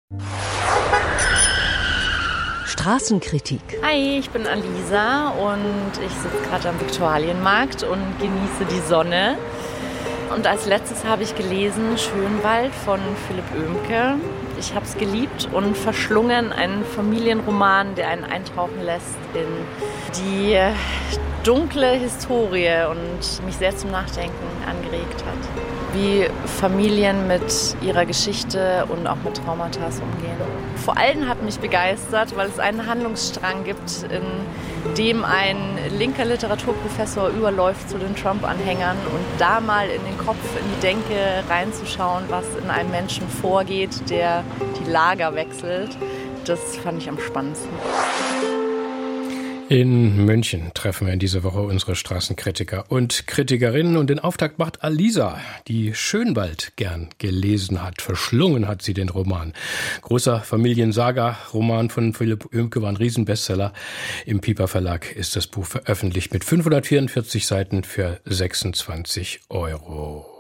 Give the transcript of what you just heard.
Straßenkritik. Hi, ich bin Alisa und ich sitze gerade am Viktualienmarkt und genieße die Sonne. Und als letztes habe ich gelesen Schönwald von Philipp Oehmke. Ich habe es geliebt und verschlungen, einen Familienroman, der einen eintauchen lässt in die dunkle Historie und mich sehr zum Nachdenken angeregt hat. Wie Familien mit ihrer Geschichte und auch mit Traumata umgehen. Vor allem hat mich begeistert, weil es einen Handlungsstrang gibt, in dem ein linker Literaturprofessor überläuft zu den Trump-Anhängern und da mal in den Kopf, in die Denke reinzuschauen, was in einem Menschen vorgeht, der die Lager wechselt. Das fand ich am spannendsten. In München treffen wir in dieser Woche unsere Straßenkritiker und Kritikerinnen. Und den Auftakt macht Alisa, die Schönwald gern gelesen hat. Verschlungen hat sie den Roman. Großer Familiensaga-Roman von Philipp Oehmke war ein Riesenbestseller. Im Piper Verlag ist das Buch veröffentlicht mit 544 Seiten für 26 €.